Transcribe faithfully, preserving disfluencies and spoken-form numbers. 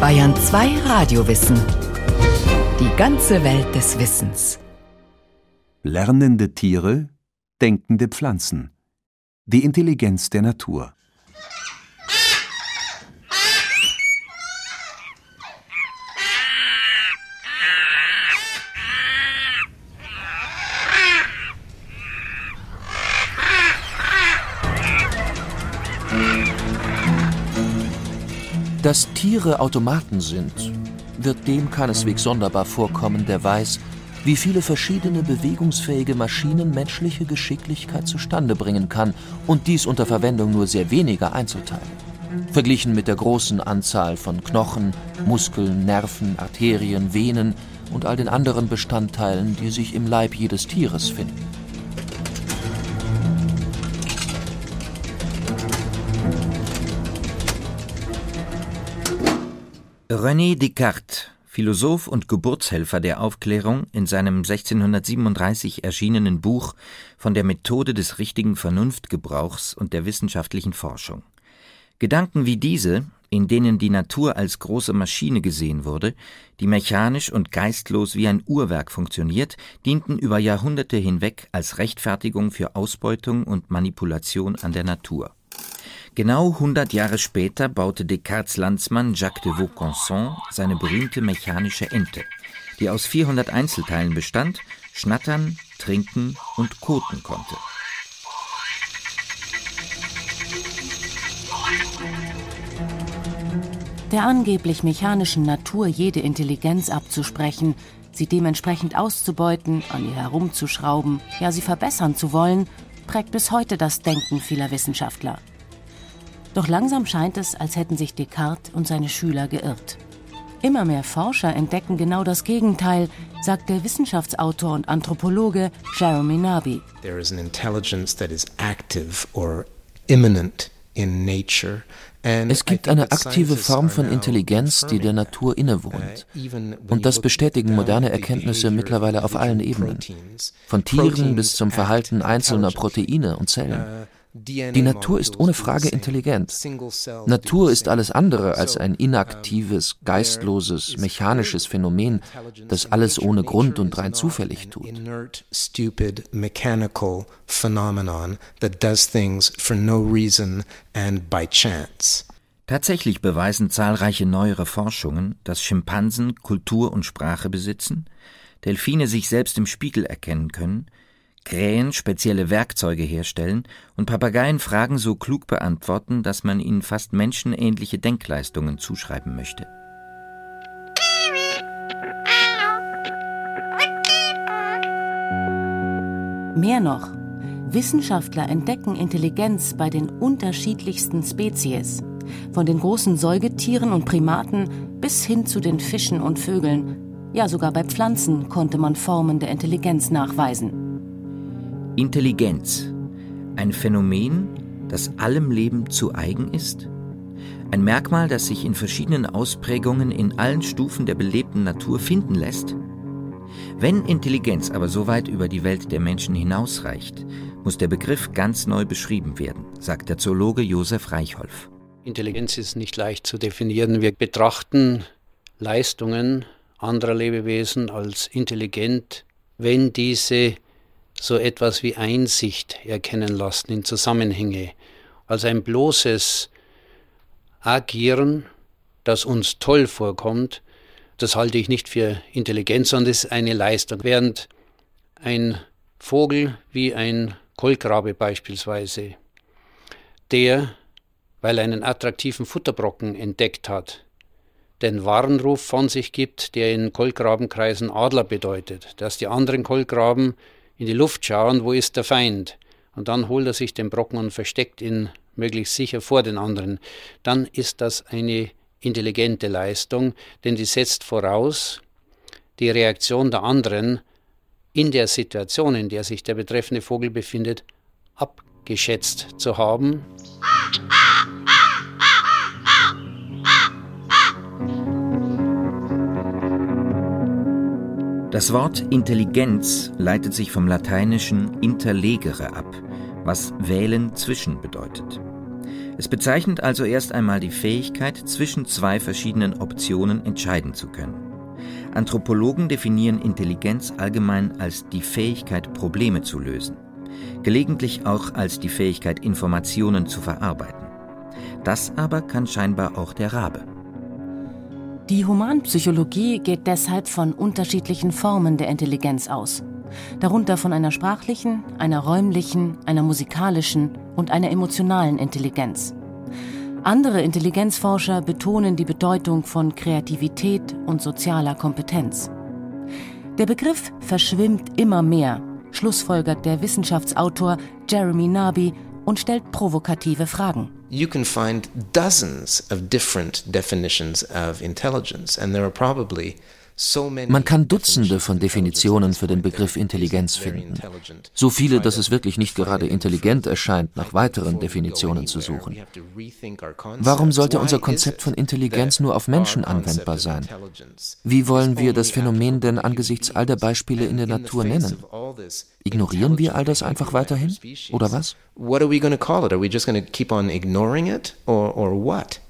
Bayern zwei Radiowissen. Die ganze Welt des Wissens. Lernende Tiere, denkende Pflanzen. Die Intelligenz der Natur. Dass Tiere Automaten sind, wird dem keineswegs sonderbar vorkommen, der weiß, wie viele verschiedene bewegungsfähige Maschinen menschliche Geschicklichkeit zustande bringen kann und dies unter Verwendung nur sehr weniger Einzelteile. Verglichen mit der großen Anzahl von Knochen, Muskeln, Nerven, Arterien, Venen und all den anderen Bestandteilen, die sich im Leib jedes Tieres finden. René Descartes, Philosoph und Geburtshelfer der Aufklärung, in seinem sechzehnhundertsiebenunddreißig erschienenen Buch von der Methode des richtigen Vernunftgebrauchs und der wissenschaftlichen Forschung. Gedanken wie diese, in denen die Natur als große Maschine gesehen wurde, die mechanisch und geistlos wie ein Uhrwerk funktioniert, dienten über Jahrhunderte hinweg als Rechtfertigung für Ausbeutung und Manipulation an der Natur. Genau hundert Jahre später baute Descartes' Landsmann Jacques de Vaucanson seine berühmte mechanische Ente, die aus vierhundert Einzelteilen bestand, schnattern, trinken und koten konnte. Der angeblich mechanischen Natur jede Intelligenz abzusprechen, sie dementsprechend auszubeuten, an ihr herumzuschrauben, ja sie verbessern zu wollen, prägt bis heute das Denken vieler Wissenschaftler. Doch langsam scheint es, als hätten sich Descartes und seine Schüler geirrt. Immer mehr Forscher entdecken genau das Gegenteil, sagt der Wissenschaftsautor und Anthropologe Jeremy Narby. There is an intelligence that is active or immanent in nature. Es gibt eine aktive Form von Intelligenz, die der Natur innewohnt. Und das bestätigen moderne Erkenntnisse mittlerweile auf allen Ebenen. Von Tieren bis zum Verhalten einzelner Proteine und Zellen. Die Natur ist ohne Frage intelligent. Natur ist alles andere als ein inaktives, geistloses, mechanisches Phänomen, das alles ohne Grund und rein zufällig tut. Tatsächlich beweisen zahlreiche neuere Forschungen, dass Schimpansen Kultur und Sprache besitzen, Delfine sich selbst im Spiegel erkennen können, Krähen spezielle Werkzeuge herstellen und Papageien Fragen so klug beantworten, dass man ihnen fast menschenähnliche Denkleistungen zuschreiben möchte. Mehr noch, Wissenschaftler entdecken Intelligenz bei den unterschiedlichsten Spezies, von den großen Säugetieren und Primaten bis hin zu den Fischen und Vögeln. Ja, sogar bei Pflanzen konnte man Formen der Intelligenz nachweisen. Intelligenz, ein Phänomen, das allem Leben zu eigen ist? Ein Merkmal, das sich in verschiedenen Ausprägungen in allen Stufen der belebten Natur finden lässt? Wenn Intelligenz aber so weit über die Welt der Menschen hinausreicht, muss der Begriff ganz neu beschrieben werden, sagt der Zoologe Josef Reichholf. Intelligenz ist nicht leicht zu definieren. Wir betrachten Leistungen anderer Lebewesen als intelligent, wenn diese so etwas wie Einsicht erkennen lassen in Zusammenhänge. Also ein bloßes Agieren, das uns toll vorkommt, das halte ich nicht für Intelligenz, sondern das ist eine Leistung. Während ein Vogel wie ein Kolkrabe beispielsweise, der, weil er einen attraktiven Futterbrocken entdeckt hat, den Warnruf von sich gibt, der in Kolkrabenkreisen Adler bedeutet, dass die anderen Kolkraben in die Luft schauen, wo ist der Feind? Und dann holt er sich den Brocken und versteckt ihn möglichst sicher vor den anderen. Dann ist das eine intelligente Leistung, denn die setzt voraus, die Reaktion der anderen in der Situation, in der sich der betreffende Vogel befindet, abgeschätzt zu haben. Das Wort Intelligenz leitet sich vom lateinischen interlegere ab, was wählen zwischen bedeutet. Es bezeichnet also erst einmal die Fähigkeit, zwischen zwei verschiedenen Optionen entscheiden zu können. Anthropologen definieren Intelligenz allgemein als die Fähigkeit, Probleme zu lösen, gelegentlich auch als die Fähigkeit, Informationen zu verarbeiten. Das aber kann scheinbar auch der Rabe. Die Humanpsychologie geht deshalb von unterschiedlichen Formen der Intelligenz aus. Darunter von einer sprachlichen, einer räumlichen, einer musikalischen und einer emotionalen Intelligenz. Andere Intelligenzforscher betonen die Bedeutung von Kreativität und sozialer Kompetenz. Der Begriff verschwimmt immer mehr, schlussfolgert der Wissenschaftsautor Jeremy Narby und stellt provokative Fragen. You can find dozens of different definitions of intelligence, and there are probably Man kann Dutzende von Definitionen für den Begriff Intelligenz finden. So viele, dass es wirklich nicht gerade intelligent erscheint, nach weiteren Definitionen zu suchen. Warum sollte unser Konzept von Intelligenz nur auf Menschen anwendbar sein? Wie wollen wir das Phänomen denn angesichts all der Beispiele in der Natur nennen? Ignorieren wir all das einfach weiterhin? Oder was? What are we going to call it? Are we just going to keep on ignoring it or or what?